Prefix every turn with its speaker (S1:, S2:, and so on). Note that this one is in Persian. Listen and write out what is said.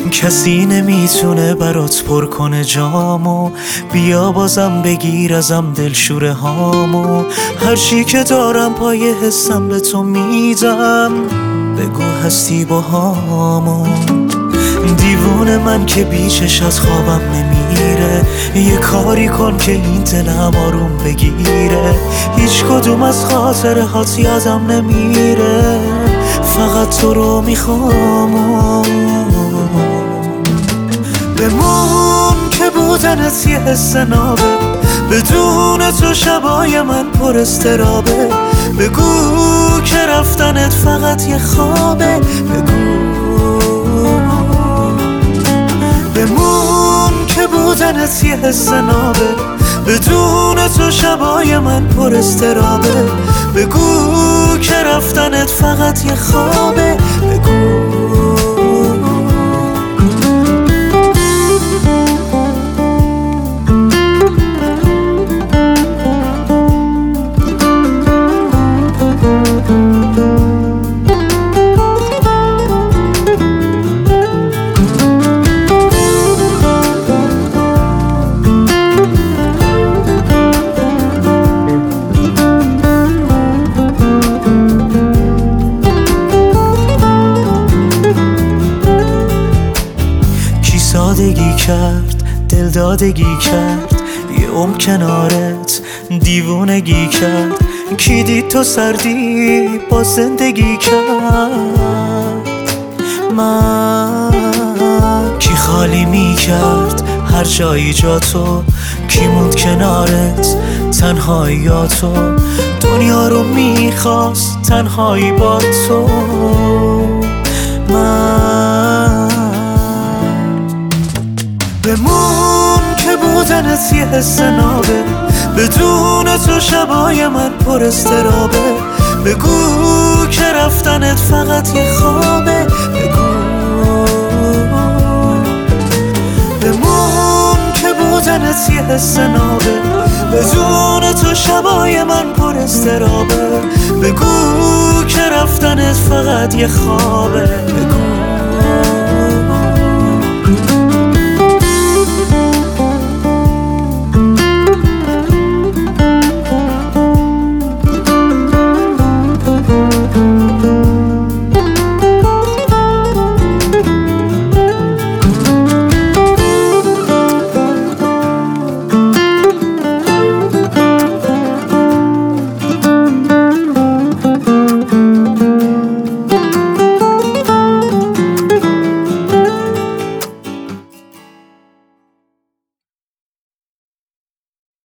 S1: کسی نمیتونه برات پر کنه جامو، بیا بازم بگیر ازم دلشوره هامو. هرچی که دارم پای حسم به تو میدم، بگو هستی با هامو. دیوونه من که بیشش از خوابم نمیره، یه کاری کن که این دلم آروم بگیره. هیچ کدوم از خاطره هات یادم نمیره، فقط تو رو میخوام. بمون که بودنت یه حس نابه، بدون تو شبای من پر استرابه. بگو که رفتنت فقط یه خوابه، بگو. بمون که بودنت یه حس نابه، بدون تو شبای من پر استرابه. بگو که رفتنت فقط یه خوابه، بگو. سادگی کرد، دل دادگی کرد، یه عمر کنارت دیوونگی کرد. کی دید تو سردی با زندگی کرد؟ من کی خالی می کرد هر جایی جا تو؟ کی موند کنارت تنهایی یا تو؟ دنیا رو میخواست تنهایی با تو. بمون که بودنت یه حس نابه، بدون تو شبای من پر استرابه. بگو که رفتنت فقط یه خوابه، بگو. بمون که بودنت یه حس نابه، بدون تو شبای من پر استرابه. بگو که رفتنت فقط یه خوابه، بگو.